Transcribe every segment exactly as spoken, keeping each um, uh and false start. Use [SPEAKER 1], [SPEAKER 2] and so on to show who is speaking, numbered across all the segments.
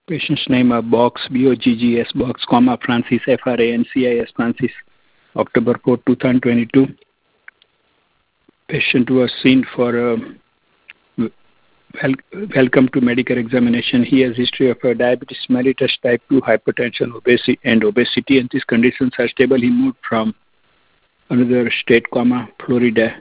[SPEAKER 1] Patient's name are Box, B O G G S, Box, comma, Francis, F R A N C I S, Francis, October fourth, two thousand twenty-two. Patient was seen for uh, wel welcome to medical examination. He has history of uh, diabetes mellitus type two, hypertension, obesity, and obesity, and these conditions are stable. He moved from another state, comma, Florida.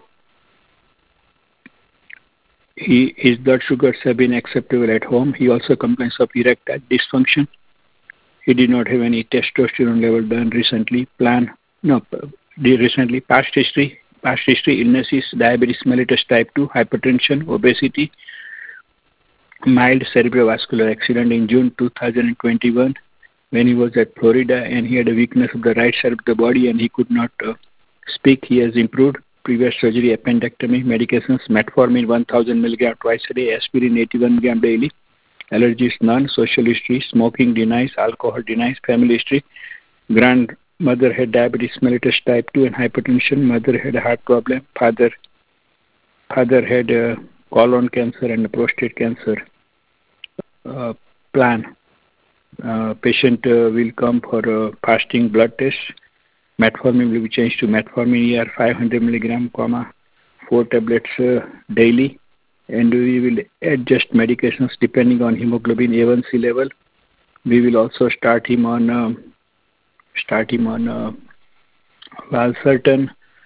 [SPEAKER 1] He, his blood sugars have been acceptable at home. He also complains of erectile dysfunction. He did not have any testosterone level done recently. Plan, no, recently, past history. Past history, illnesses, diabetes mellitus type two, hypertension, obesity, mild cerebrovascular accident in June two thousand twenty-one when he was at Florida, and he had a weakness of the right side of the body and he could not uh, speak. He has improved. Previous surgery, appendectomy, medications, metformin one thousand milligram twice a day, aspirin eighty-one milligram daily, allergies none, social history, smoking denies, alcohol denies, family history, grandmother had diabetes mellitus type two and hypertension, mother had a heart problem, father father had uh, colon cancer and prostate cancer. Uh, plan. Uh, patient uh, will come for a fasting blood test. Metformin will be changed to metformin E R five hundred milligram, comma, four tablets uh, daily, and we will adjust medications depending on hemoglobin A one C level. We will also start him on uh, start him on uh, valsartan,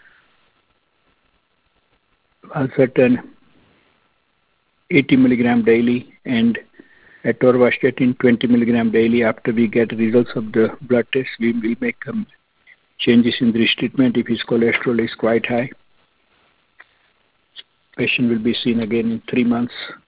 [SPEAKER 1] valsartan eighty milligram daily, and atorvastatin twenty milligram daily. After we get results of the blood test, we will make um, changes in this treatment if his cholesterol is quite high. Patient will be seen again in three months.